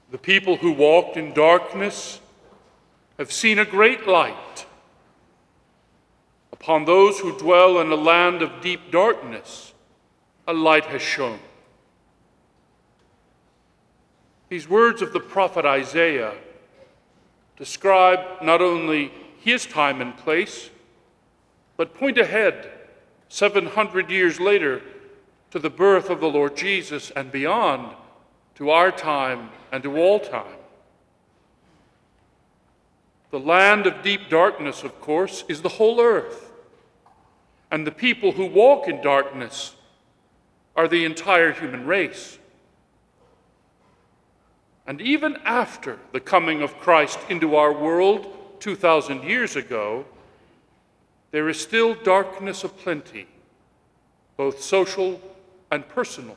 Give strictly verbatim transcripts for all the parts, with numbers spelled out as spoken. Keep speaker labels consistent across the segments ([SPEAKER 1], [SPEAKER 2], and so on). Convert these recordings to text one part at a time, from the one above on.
[SPEAKER 1] The people who walked in darkness have seen a great light. Upon those who dwell in a land of deep darkness, a light has shone. These words of the prophet Isaiah describe not only his time and place, but point ahead seven hundred years later to the birth of the Lord Jesus and beyond, to our time and to all time. The land of deep darkness, of course, is the whole earth, and the people who walk in darkness are the entire human race. And even after the coming of Christ into our world two thousand years ago, there is still darkness aplenty, both social and personal.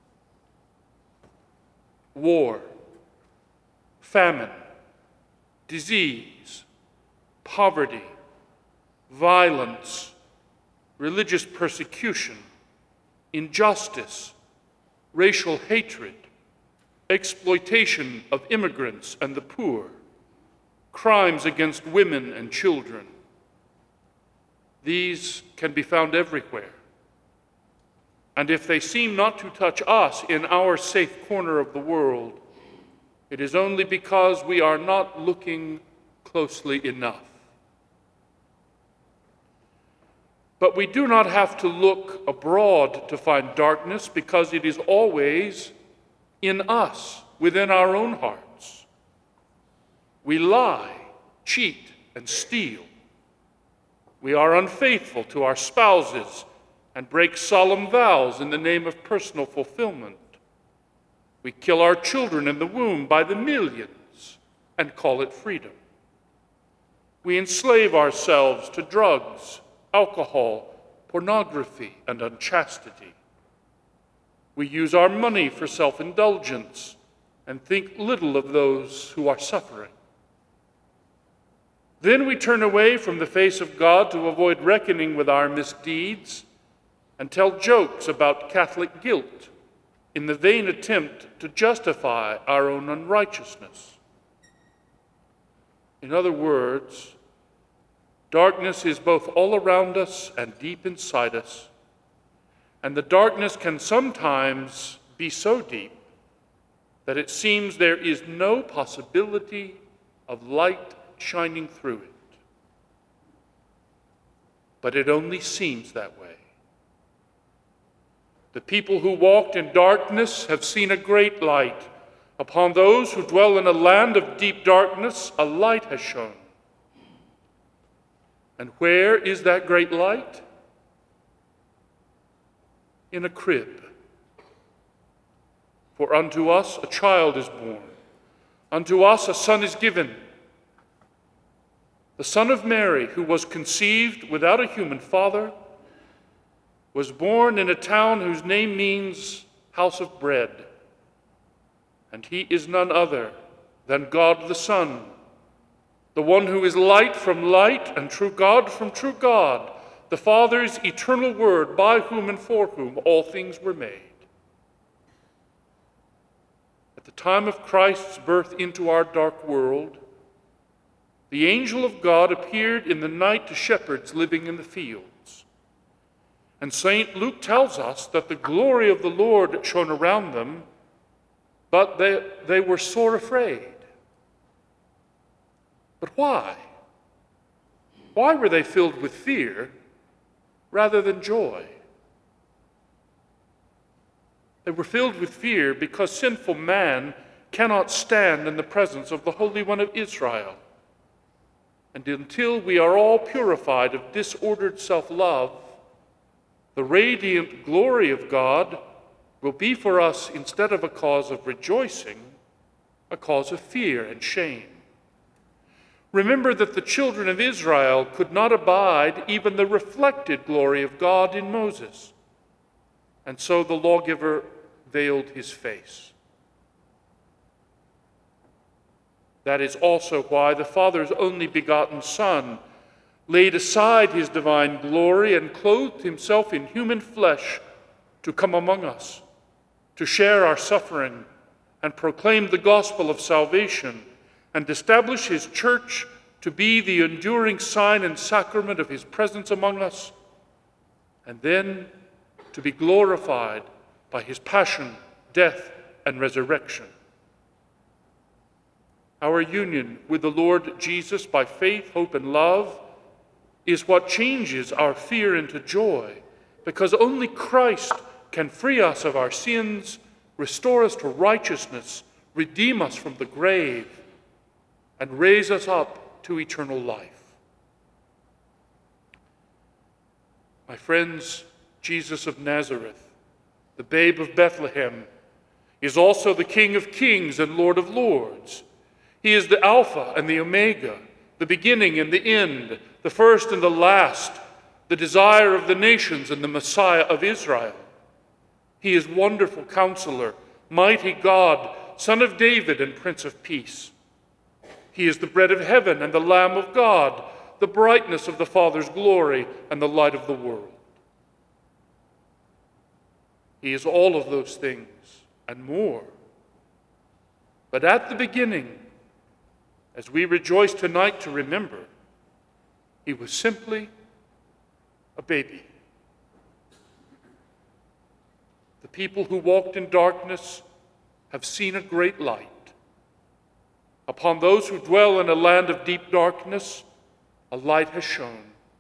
[SPEAKER 1] War, famine, disease, poverty, violence, religious persecution, injustice, racial hatred, exploitation of immigrants and the poor, crimes against women and children. These can be found everywhere. And if they seem not to touch us in our safe corner of the world, it is only because we are not looking closely enough. But we do not have to look abroad to find darkness, because it is always in us, within our own hearts. We lie, cheat, and steal. We are unfaithful to our spouses and break solemn vows in the name of personal fulfillment. We kill our children in the womb by the millions and call it freedom. We enslave ourselves to drugs, alcohol, pornography, and unchastity. We use our money for self-indulgence and think little of those who are suffering. Then we turn away from the face of God to avoid reckoning with our misdeeds and tell jokes about Catholic guilt in the vain attempt to justify our own unrighteousness. In other words, darkness is both all around us and deep inside us, and the darkness can sometimes be so deep that it seems there is no possibility of light shining through it. But it only seems that way. The people who walked in darkness have seen a great light. Upon those who dwell in a land of deep darkness, a light has shone. And where is that great light? In a crib. For unto us a child is born, unto us a son is given. The Son of Mary, who was conceived without a human father, was born in a town whose name means house of bread. And he is none other than God the Son, the one who is light from light and true God from true God, the Father's eternal Word, by whom and for whom all things were made. At the time of Christ's birth into our dark world, the angel of God appeared in the night to shepherds living in the fields. And Saint Luke tells us that the glory of the Lord shone around them, but they, they were sore afraid. But why? Why were they filled with fear rather than joy? They were filled with fear because sinful man cannot stand in the presence of the Holy One of Israel. And until we are all purified of disordered self-love, the radiant glory of God will be for us, instead of a cause of rejoicing, a cause of fear and shame. Remember that the children of Israel could not abide even the reflected glory of God in Moses, and so the lawgiver veiled his face. That is also why the Father's only begotten Son laid aside his divine glory and clothed himself in human flesh to come among us, to share our suffering and proclaim the gospel of salvation and establish his church to be the enduring sign and sacrament of his presence among us, and then to be glorified by his passion, death, and resurrection. Our union with the Lord Jesus by faith, hope, and love is what changes our fear into joy, because only Christ can free us of our sins, restore us to righteousness, redeem us from the grave, and raise us up to eternal life. My friends, Jesus of Nazareth, the babe of Bethlehem, is also the King of kings and Lord of lords. He is the Alpha and the Omega, the beginning and the end, the first and the last, the desire of the nations and the Messiah of Israel. He is wonderful Counselor, mighty God, Son of David and Prince of Peace. He is the bread of heaven and the Lamb of God, the brightness of the Father's glory and the light of the world. He is all of those things and more. But at the beginning, as we rejoice tonight to remember, he was simply a baby. The people who walked in darkness have seen a great light. Upon those who dwell in a land of deep darkness, a light has shone.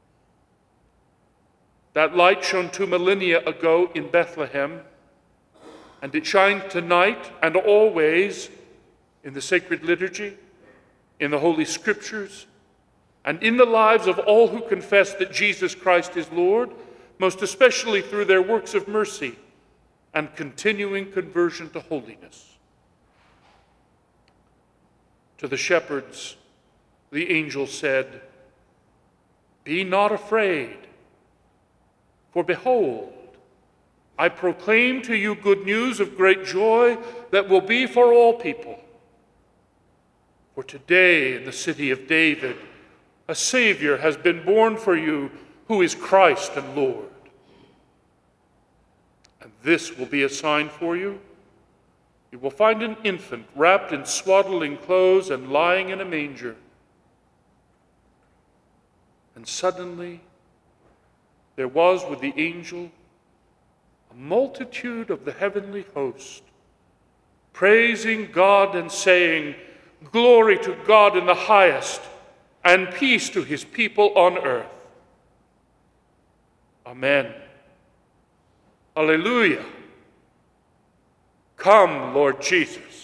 [SPEAKER 1] That light shone two millennia ago in Bethlehem, and it shines tonight and always in the sacred liturgy, in the Holy Scriptures, and in the lives of all who confess that Jesus Christ is Lord, most especially through their works of mercy and continuing conversion to holiness. To the shepherds, the angel said, "Be not afraid, for behold, I proclaim to you good news of great joy that will be for all people. For today in the city of David, a Savior has been born for you, who is Christ and Lord. And this will be a sign for you. You will find an infant wrapped in swaddling clothes and lying in a manger." And suddenly there was with the angel a multitude of the heavenly host, praising God and saying, "Glory to God in the highest, and peace to his people on earth." Amen. Alleluia. Come, Lord Jesus.